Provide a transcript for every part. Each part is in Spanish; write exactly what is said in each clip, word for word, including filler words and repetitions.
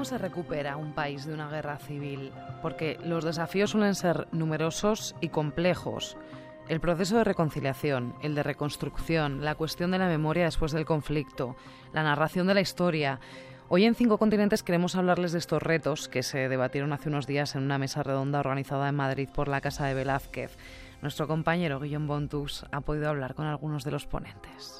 ¿Cómo se recupera un país de una guerra civil? Porque los desafíos suelen ser numerosos y complejos. El proceso de reconciliación, el de reconstrucción, la cuestión de la memoria después del conflicto, la narración de la historia. Hoy en Cinco Continentes queremos hablarles de estos retos que se debatieron hace unos días en una mesa redonda organizada en Madrid por la Casa de Velázquez. Nuestro compañero Guillaume Bontus ha podido hablar con algunos de los ponentes.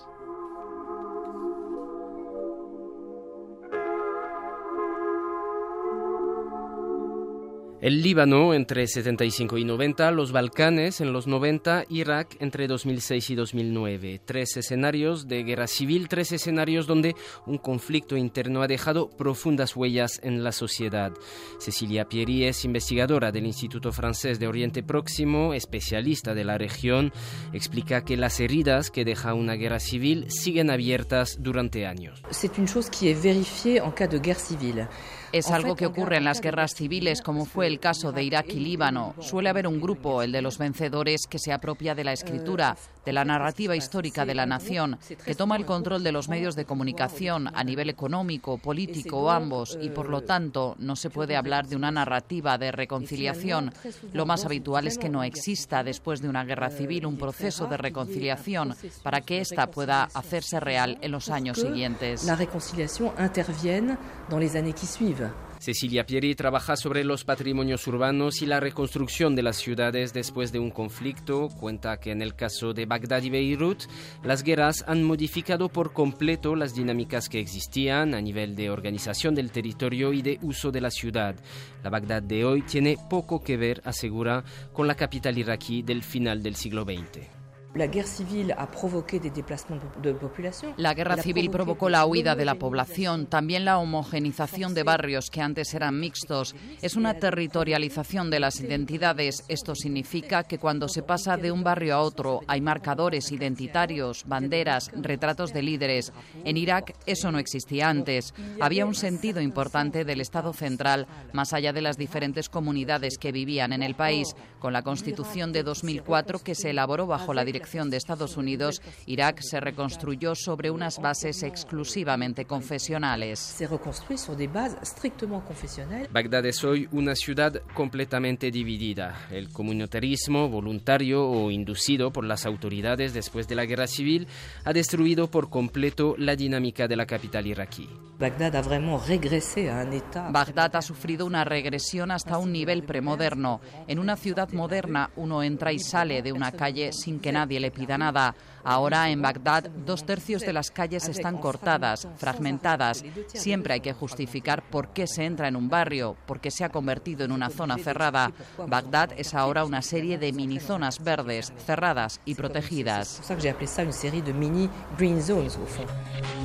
El Líbano entre setenta y cinco y noventa, los Balcanes en los noventa, Irak entre dos mil seis y dos mil nueve. Tres escenarios de guerra civil, tres escenarios donde un conflicto interno ha dejado profundas huellas en la sociedad. Cecilia Pieri es investigadora del Instituto Francés de Oriente Próximo, especialista de la región. Explica que las heridas que deja una guerra civil siguen abiertas durante años. C'est une chose qui est vérifiée en cas de guerre civile. Es algo que ocurre en las guerras civiles, como fue el caso de Irak y Líbano. Suele haber un grupo, el de los vencedores, que se apropia de la escritura, de la narrativa histórica de la nación, que toma el control de los medios de comunicación a nivel económico, político o ambos, y por lo tanto no se puede hablar de una narrativa de reconciliación. Lo más habitual es que no exista después de una guerra civil un proceso de reconciliación para que ésta pueda hacerse real en los años siguientes. La reconciliación interviene dans les années qui suivent. Cecilia Pieri trabaja sobre los patrimonios urbanos y la reconstrucción de las ciudades después de un conflicto. Cuenta que en el caso de Bagdad y Beirut, las guerras han modificado por completo las dinámicas que existían a nivel de organización del territorio y de uso de la ciudad. La Bagdad de hoy tiene poco que ver, asegura, con la capital iraquí del final del siglo veinte. La guerra civil ha provocado des déplacements de población. La guerra civil provocó la huida de la población, también la homogenización de barrios que antes eran mixtos. Es una territorialización de las identidades. Esto significa que cuando se pasa de un barrio a otro hay marcadores identitarios, banderas, retratos de líderes. En Irak eso no existía antes. Había un sentido importante del Estado central, más allá de las diferentes comunidades que vivían en el país. Con la Constitución de dos mil cuatro, que se elaboró bajo la dirección de Estados Unidos, Irak se reconstruyó sobre unas bases exclusivamente confesionales. Se reconstruye sobre bases estrictamente confesionales. Bagdad es hoy una ciudad completamente dividida. El comunitarismo, voluntario o inducido por las autoridades después de la guerra civil, ha destruido por completo la dinámica de la capital iraquí. Bagdad ha vraiment regressé a un état. Bagdad ha sufrido una regresión hasta un nivel premoderno. En una ciudad moderna uno entra y sale de una calle sin que nadie le pida nada. Ahora en Bagdad dos tercios de las calles están cortadas, fragmentadas. Siempre hay que justificar por qué se entra en un barrio, porque se ha convertido en una zona cerrada. Bagdad es ahora una serie de mini zonas verdes, cerradas y protegidas. Es por eso que j'ai appelé ça une série de mini green zones au fond.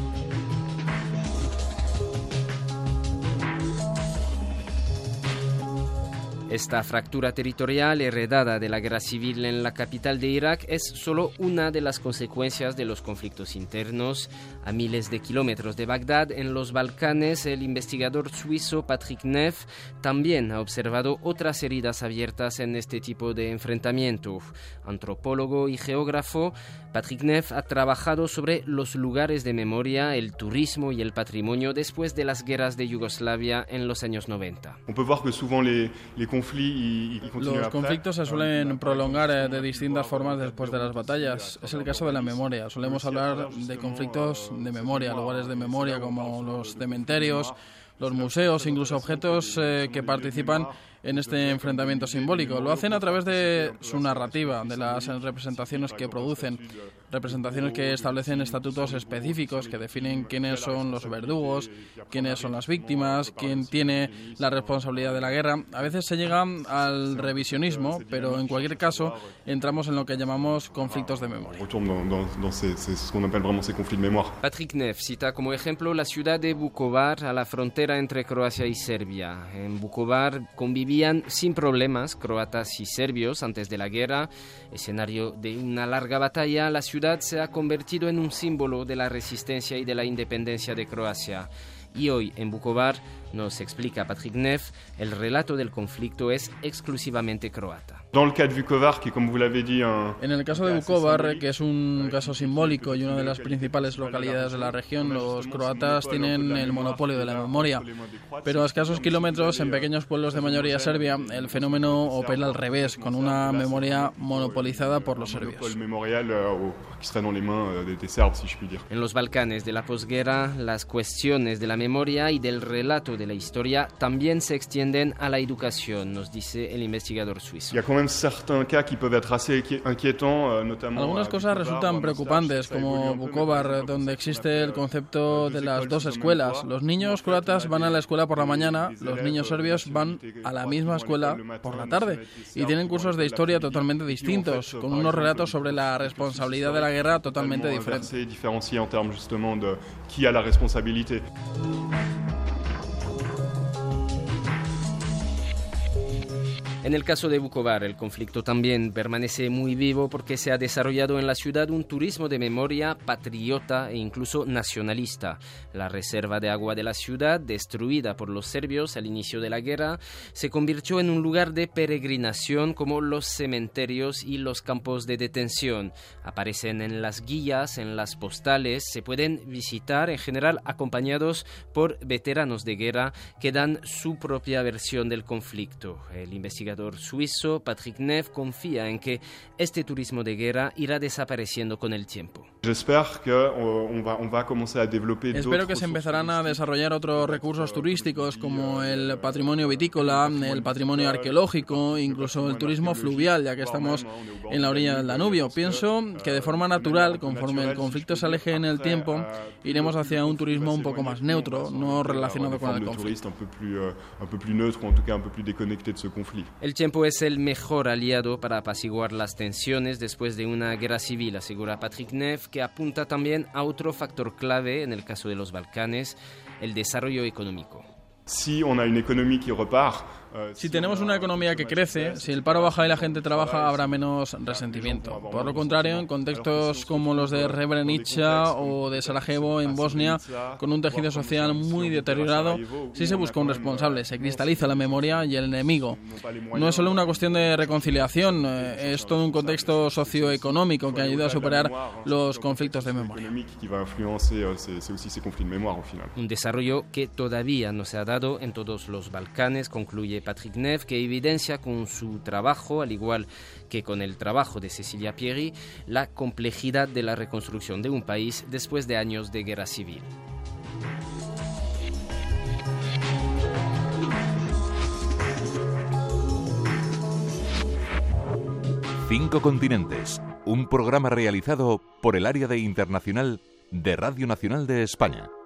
Esta fractura territorial heredada de la guerra civil en la capital de Irak es solo una de las consecuencias de los conflictos internos. A miles de kilómetros de Bagdad, en los Balcanes, el investigador suizo Patrick Neff también ha observado otras heridas abiertas en este tipo de enfrentamiento. Antropólogo y geógrafo, Patrick Neff ha trabajado sobre los lugares de memoria, el turismo y el patrimonio después de las guerras de Yugoslavia en los años noventa. On peut voir que souvent les, les Los conflictos se suelen prolongar de distintas formas después de las batallas. Es el caso de la memoria. Solemos hablar de conflictos de memoria, lugares de memoria como los cementerios, los museos, incluso objetos eh, que participan en este enfrentamiento simbólico. Lo hacen a través de su narrativa, de las representaciones que producen, representaciones que establecen estatutos específicos que definen quiénes son los verdugos, quiénes son las víctimas, quién tiene la responsabilidad de la guerra. A veces se llega al revisionismo, pero en cualquier caso entramos en lo que llamamos conflictos de memoria. Patrick Neff cita como ejemplo la ciudad de Vukovar, a la frontera entre Croacia y Serbia. En Vukovar convivían sin problemas croatas y serbios antes de la guerra. Escenario de una larga batalla, la ciudad se ha convertido en un símbolo de la resistencia y de la independencia de Croacia. Y hoy en Vukovar Nos explica Patrick Neff, el relato del conflicto es exclusivamente croata. En el caso de Vukovar, que es un caso simbólico y una de las principales localidades de la región, los croatas tienen el monopolio de la memoria. Pero a escasos kilómetros, en pequeños pueblos de mayoría serbia, el fenómeno opera al revés, con una memoria monopolizada por los serbios. En los Balcanes de la posguerra, las cuestiones de la memoria y del relato de la historia también se extienden a la educación, nos dice el investigador suizo. Algunas cosas resultan preocupantes, como Vukovar, donde existe el concepto de las dos escuelas. Los niños croatas van a la escuela por la mañana, los niños serbios van a la misma escuela por la tarde y tienen cursos de historia totalmente distintos, con unos relatos sobre la responsabilidad de la guerra totalmente diferentes. En el caso de Vukovar, el conflicto también permanece muy vivo porque se ha desarrollado en la ciudad un turismo de memoria patriota e incluso nacionalista. La reserva de agua de la ciudad, destruida por los serbios al inicio de la guerra, se convirtió en un lugar de peregrinación como los cementerios y los campos de detención. Aparecen en las guías, en las postales, se pueden visitar en general acompañados por veteranos de guerra que dan su propia versión del conflicto. El investigador suizo Patrick Neff confía en que este turismo de guerra irá desapareciendo con el tiempo. Espero que se empezarán a desarrollar otros recursos turísticos como el patrimonio vitícola, el patrimonio arqueológico, incluso el turismo fluvial, ya que estamos en la orilla del Danubio. Pienso que de forma natural, conforme el conflicto se aleje en el tiempo, iremos hacia un turismo un poco más neutro, no relacionado con el conflicto. El tiempo es el mejor aliado para apaciguar las tensiones después de una guerra civil, asegura Patrick Neff, que apunta también a otro factor clave en el caso de los Balcanes, el desarrollo económico. Si on a une économie qui repart, Si tenemos una economía que crece, si el paro baja y la gente trabaja, habrá menos resentimiento. Por lo contrario, en contextos como los de Srebrenica o de Sarajevo en Bosnia, con un tejido social muy deteriorado, sí se busca un responsable, se cristaliza la memoria y el enemigo. No es solo una cuestión de reconciliación, es todo un contexto socioeconómico que ayuda a superar los conflictos de memoria. Un desarrollo que todavía no se ha dado en todos los Balcanes, concluye Patrick Neff, que evidencia con su trabajo, al igual que con el trabajo de Cecilia Pieri, la complejidad de la reconstrucción de un país después de años de guerra civil. Cinco continentes, un programa realizado por el área de internacional de Radio Nacional de España.